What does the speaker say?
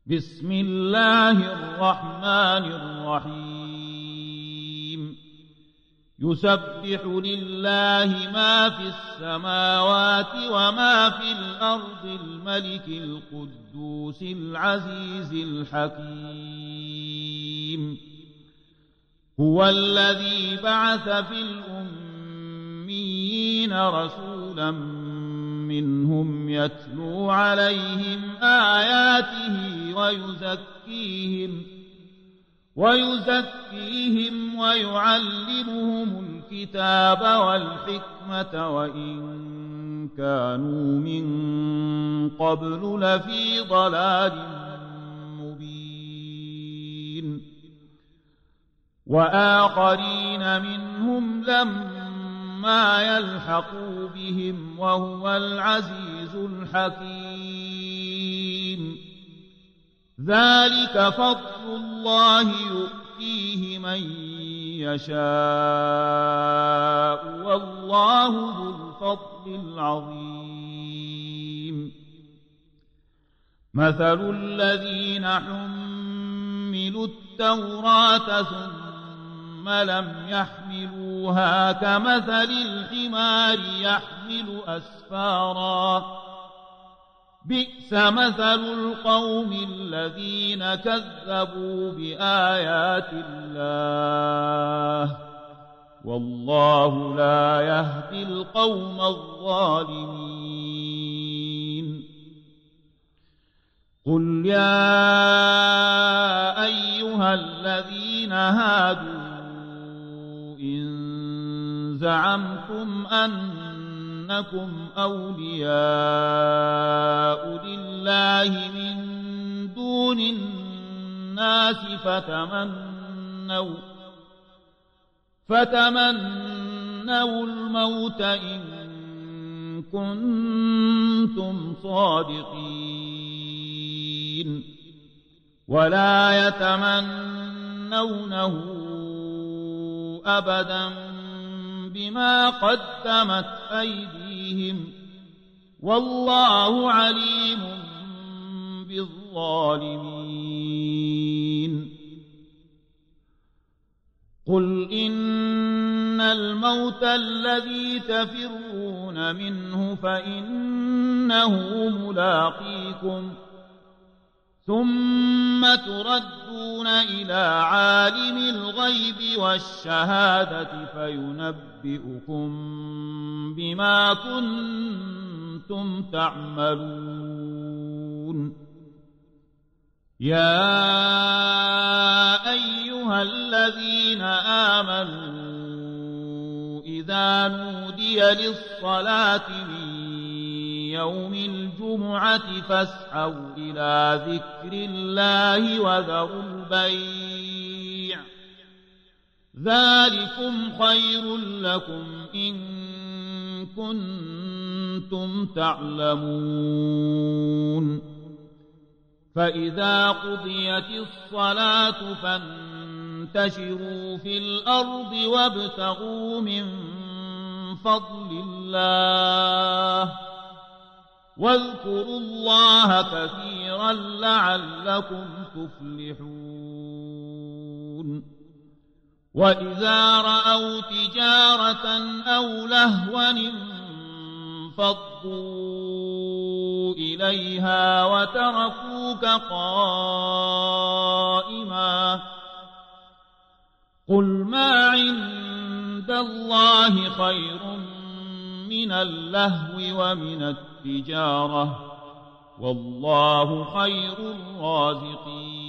بسم الله الرحمن الرحيم يسبح لله ما في السماوات وما في الأرض الملك القدوس العزيز الحكيم هو الذي بعث في الأميين رسولا منهم يتلو عليهم آياته ويزكيهم ويعلمهم الكتاب والحكمة وإن كانوا من قبل لفي ضلال مبين وآخرين منهم لما يلحقوا بهم وهو العزيز الحكيم ذلك فضل الله يؤتيه من يشاء والله ذو الفضل العظيم مثل الذين حملوا التوراة ثم لم يحملوها كمثل الحمار يحمل أسفارا بئس مثل القوم الذين كذبوا بآيات الله والله لا يهدي القوم الظالمين قل يا أيها الذين هادوا إن زعمتم أنكم أولياء لله من دون الناس فتمنوا الموت إن كنتم صادقين ولا يتمنونه أبدا بما قدمت أيديهم والله عليم بالظالمين قل إن الموت الذي تفرون منه فإنه ملاقيكم ثم تردون إلى عالم الغيب والشهادة فينبئكم بما كنتم تعملون يا أيها الذين آمنوا إذا نودي للصلاة من يوم الجمعة فاسعوا إلى ذكر الله وذروا البيع ذلكم خير لكم إن كنتم تعلمون فإذا قضيت الصلاة فانتشروا في الأرض وابتغوا من فضل الله واذكروا الله كثيرا لعلكم تفلحون وإذا رأوا تجارة أو لهوا انفضوا إليها وتركوك قائما قل ما عند الله خير من اللهو ومن التجارة والله خير الرازقين